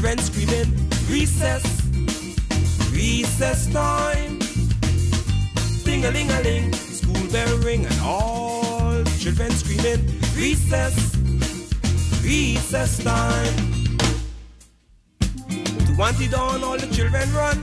Children screaming, recess, recess time. Ding-a-ling-a-ling, school bell ring, and all children screaming, recess, recess time. To Auntie Dawn, all the children run.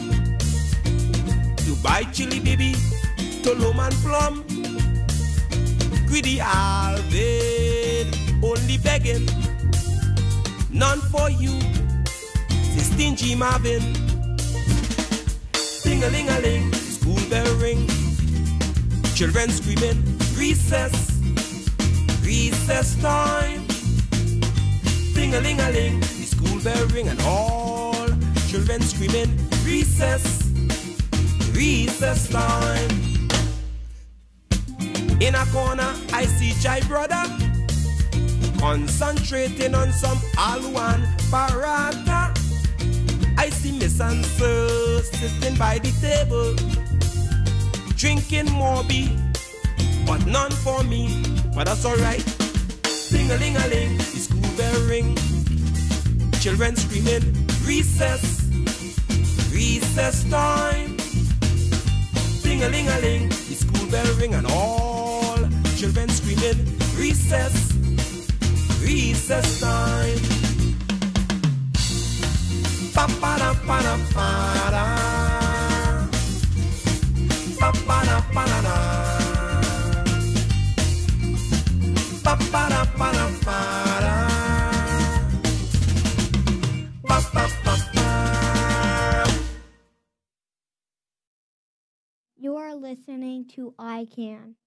To buy chili baby, to Loman Plum. Greedy Alvin, only begging, none for you, the stingy Marvin. Ding-a-ling-a-ling, school bell ring, children screaming, recess, recess time. Ding-a-ling-a-ling, the school bell ring, and all children screaming, recess, recess time. In a corner, I see Jai brother concentrating on some Alwan paratha. I see Miss Answer sitting by the table, drinking Morbi, but none for me, but that's alright. Ding-a-ling-a-ling, the school bell ring, children screaming, recess, recess time. Ding-a-ling-a-ling, the school bell ring, and all children screaming, recess, recess time. Pa-pa-da-pa-da-pa-da, pa-pa-da-pa-da-da, pa-pa-da-pa-da-pa-da, pa-pa-pa-pa. You are listening to iCan.